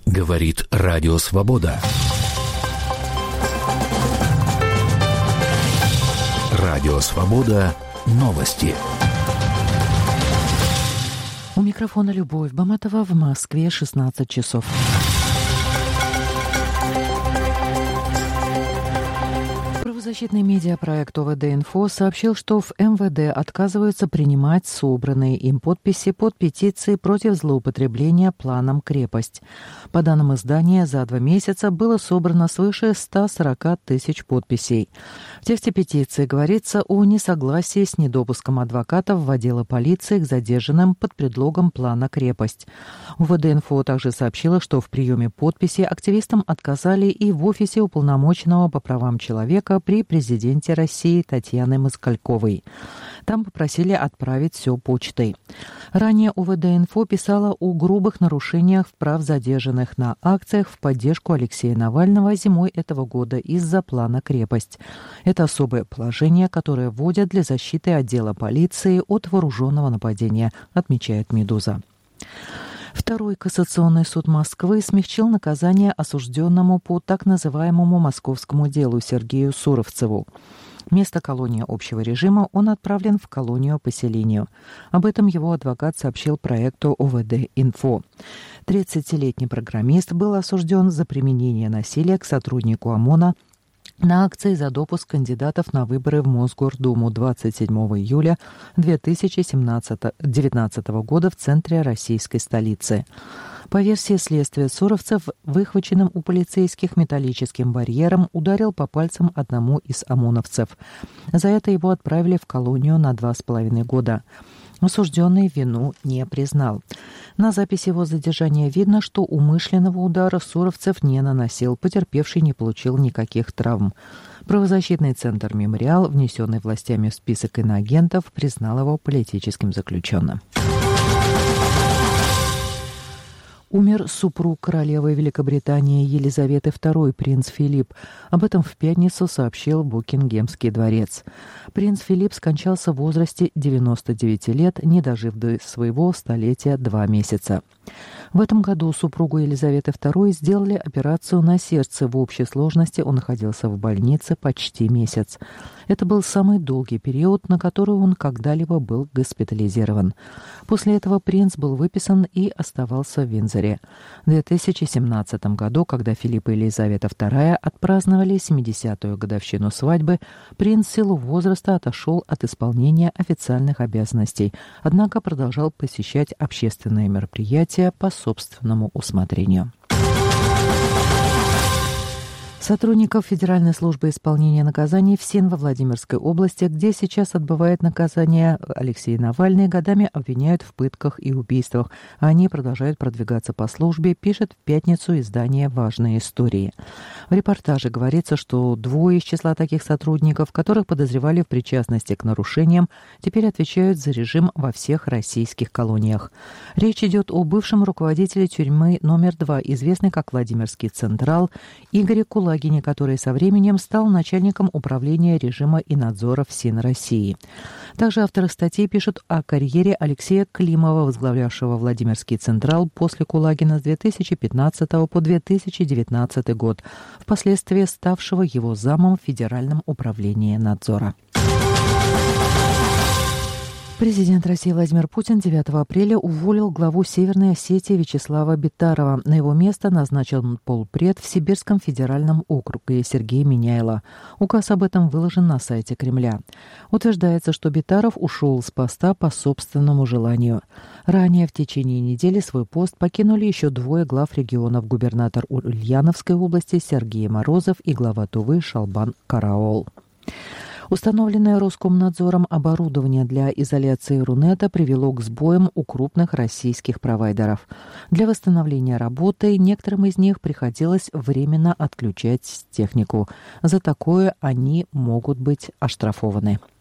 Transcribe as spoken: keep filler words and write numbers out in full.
Говорит Радио Свобода. Радио Свобода. Новости. У микрофона Любовь Баматова. В Москве шестнадцать часов. Правозащитный медиапроект ОВД-Инфо сообщил, что в эм вэ дэ отказываются принимать собранные им подписи под петицией против злоупотребления планом «Крепость». По данным издания, за два месяца было собрано свыше ста сорока тысяч подписей. В тексте петиции говорится о несогласии с недопуском адвокатов в отделы полиции к задержанным под предлогом плана «Крепость». ОВД-Инфо также сообщила, что в приеме подписи активистам отказали и в офисе уполномоченного по правам человека при президенте России Татьяны Москальковой. Там попросили отправить все почтой. Ранее ОВД-Инфо писала о грубых нарушениях прав задержанных на акциях в поддержку Алексея Навального зимой этого года из-за плана «Крепость». Это особое положение, которое вводят для защиты отдела полиции от вооруженного нападения, отмечает «Медуза». Второй кассационный суд Москвы смягчил наказание осужденному по так называемому московскому делу Сергею Суровцеву. Вместо колонии общего режима он отправлен в колонию поселению. Об этом его адвокат сообщил проекту ОВД-Инфо. тридцатилетний программист был осужден за применение насилия к сотруднику ОМОНа на акции за допуск кандидатов на выборы в Мосгордуму двадцать седьмого июля две тысячи девятнадцатого года в центре российской столицы. По версии следствия, Суровцев, выхваченным у полицейских металлическим барьером, ударил по пальцам одному из ОМОНовцев. За это его отправили в колонию на два с половиной года. Осужденный вину не признал. На записи его задержания видно, что умышленного удара Суровцев не наносил, потерпевший не получил никаких травм. Правозащитный центр «Мемориал», внесенный властями в список иноагентов, признал его политическим заключенным. Умер супруг королевы Великобритании Елизаветы второй, принц Филипп. Об этом в пятницу сообщил Букингемский дворец. Принц Филипп скончался в возрасте девяноста девяти лет, не дожив до своего столетия два месяца. В этом году супругу Елизаветы второй сделали операцию на сердце. В общей сложности он находился в больнице почти месяц. Это был самый долгий период, на который он когда-либо был госпитализирован. После этого принц был выписан и оставался в Виндзоре. В две тысячи семнадцатом году, когда Филипп и Елизавета вторая отпраздновали семидесятую годовщину свадьбы, принц в силу возраста отошел от исполнения официальных обязанностей, однако продолжал посещать общественные мероприятия по собственному усмотрению. Сотрудников Федеральной службы исполнения наказаний ФСИН во Владимирской области, где сейчас отбывает наказание Алексей Навальный, годами обвиняют в пытках и убийствах. Они продолжают продвигаться по службе, пишет в пятницу издание «Важные истории». В репортаже говорится, что двое из числа таких сотрудников, которых подозревали в причастности к нарушениям, теперь отвечают за режим во всех российских колониях. Речь идет о бывшем руководителе тюрьмы номер два, известный как Владимирский Централ, Игоре Кулагине, который со временем стал начальником управления режима и надзора ФСИН России. Также авторы статьи пишут о карьере Алексея Климова, возглавлявшего Владимирский Централ после Кулагина с две тысячи пятнадцатого по две тысячи девятнадцатый год, впоследствии ставшего его замом в Федеральном управлении надзора. Президент России Владимир Путин девятого апреля уволил главу Северной Осетии Вячеслава Битарова. На его место назначен полпред в Сибирском федеральном округе Сергей Миняйло. Указ об этом выложен на сайте Кремля. Утверждается, что Битаров ушел с поста по собственному желанию. Ранее в течение недели свой пост покинули еще двое глав регионов: губернатор Ульяновской области Сергей Морозов и глава Тувы Шалбан Караол. Установленное Роскомнадзором оборудование для изоляции Рунета привело к сбоям у крупных российских провайдеров. Для восстановления работы некоторым из них приходилось временно отключать технику. За такое они могут быть оштрафованы.